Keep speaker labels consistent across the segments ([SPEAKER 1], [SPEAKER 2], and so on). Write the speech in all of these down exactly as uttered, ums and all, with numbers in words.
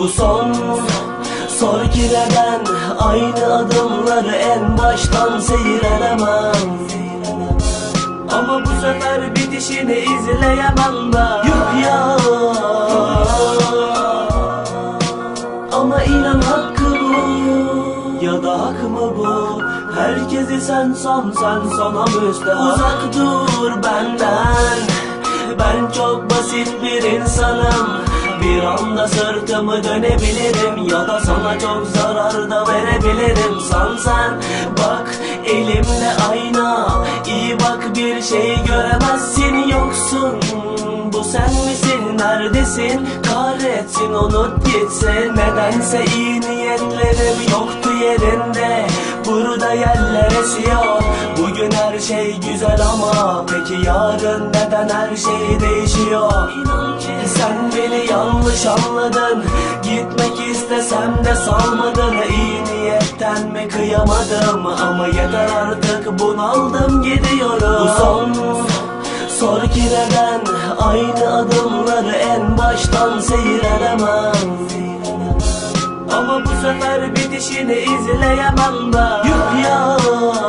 [SPEAKER 1] Bu son. Sor ki neden aynı adımları en baştan seyredemem. Ama bu sefer bitişini izleyemem ben. Yuh ya. Ama inan hakkı bu, ya da hak mı bu? Herkesi sen san, sen sana müstehak. Uzak dur benden, ben çok basit bir insanım. Bir anda sırtımı dönebilirim, ya da sana çok zarar da verebilirim. San sen, bak elimde ayna, iyi bak bir şey göremezsin. Yoksun, bu sen misin, neredesin? Kahretsin, unut gitsin. Nedense iyi niyetlerim yoktu yerinde. Burada yerler esiyor. Bugün her şey güzel ama peki yarın neden her şey değişiyor? Sen beni yanlış anladın, gitmek istesem de salmadın. İyi niyetten mi kıyamadım, ama yeter artık, bunaldım, gidiyorum. Bu son. Sor ki neden aynı adımları en baştan seyredemem. Ama bu sefer bitişini izleyemem ben. Yuh ya.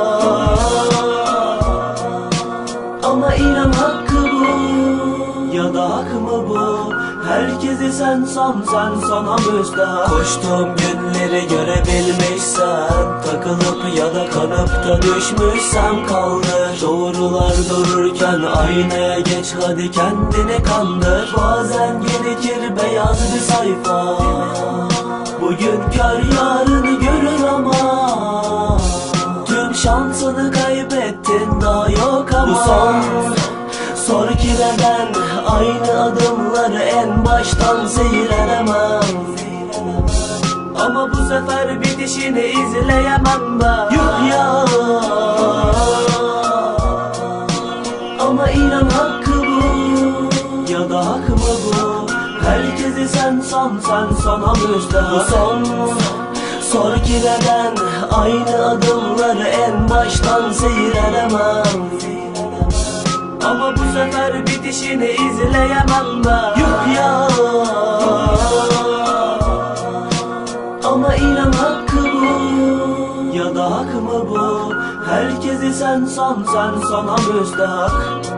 [SPEAKER 1] Ama inan hakkı bu, ya da hak mı bu? Herkesi sen san, sen sana müstehak. Koştuğum günleri görebilmişsen, takılıp ya da kanıp da düşmüşsem kaldır. Doğrular dururken aynaya geç, hadi kendini kandır. Bazen gerekir beyaz bir sayfa. Bugün kör yarını görür ama tüm şansını kaybettin, daha yok ama. Bu son. Sor ki neden aynı adımları en baştan seyredemem. Ama bu sefer bitişini izleyemem ben. Yuh ya. Ama inan hakkı bu, ya da hak mı bu? Herkesi sen san, sen sana müstehak. Bu son. Sor ki neden aynı adımları en baştan seyredemem. Ama bu sefer bitişini izleyemem ben. Yuh ya. Ama inan hakkı bu, ya da hak mı bu? Herkesi sen san, sen sana müstehak.